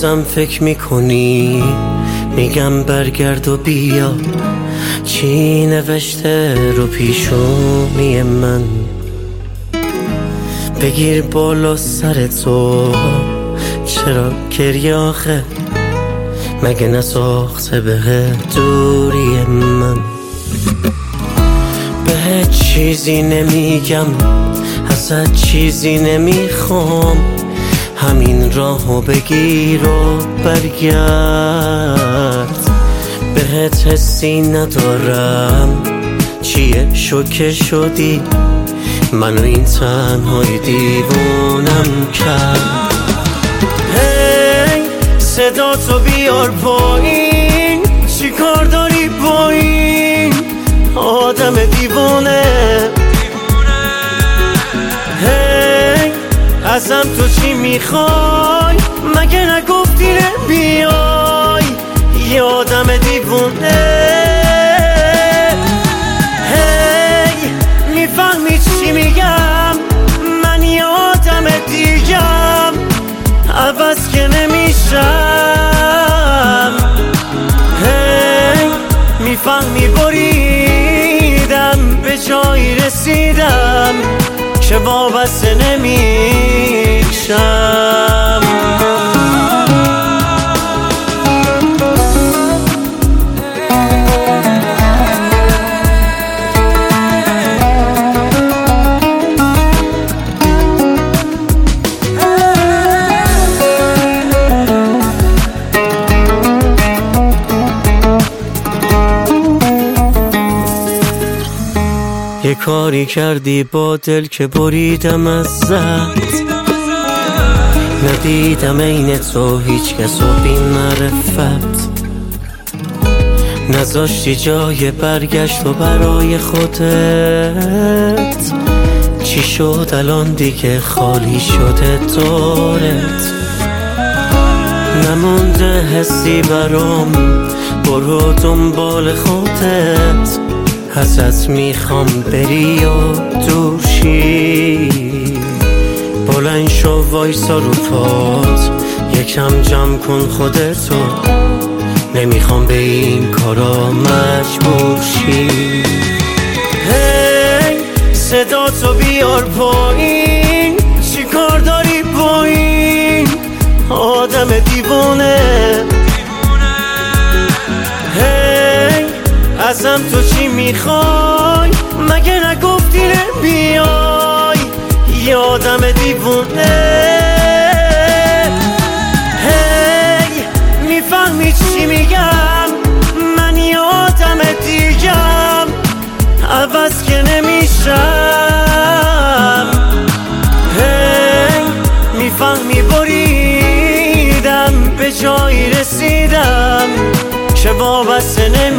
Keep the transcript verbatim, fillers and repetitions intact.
بازم فکر میکنی؟ میگم برگرد و بیا، چی نوشته رو پیشونی من؟ بگیر بالا سر تو، چرا گریه آخه؟ مگه نساخته به دوری من؟ به چیزی نمیگم، ازت چیزی نمیخوام، همین راهو بگیر و برگرد. بهت حسی ندارم، چیه شوکه شدی؟ منو این تنهای دیوونم کرد. هی صدا تو بیار پایین، چی کار داری با این آدم دیوونه؟ هی ازم تو چی میخوای؟ مگه نگفتی بیای یه آدم دیوونه؟ هی میفهمی چی میگم؟ من یه آدم دیگم، عوض که نمیشم. هی میفهمی بریدم، به جایی رسیدم که وابسته نمیشم. یه کاری کردی با دل که بریدم ازت، ندیدم این تو هیچ کس و بی معرفت، نذاشتی جای برگشت و برای خودت. چی شد الان دیگه خالی شده دورت؟ نمونده حسی برام، برو دنبال خودت. ازت میخوام بری و دوشی، بلند شو وایسا رو پات، یکم جمع کن خودتو، نمیخوام به این کارا مجبور شی. هی صدا تو بیار پایین، چی کار داری با این آدم دیوونه؟ هی ازم تو چی میخوای؟ مگه نگفتی بیای یه آدم دیوونه؟ هی میفهمی چی میگم؟ من یه آدم دیگم، عوض که نمیشم. هی میفهمی بریدم، به جایی رسیدم که وابسته نمیشم.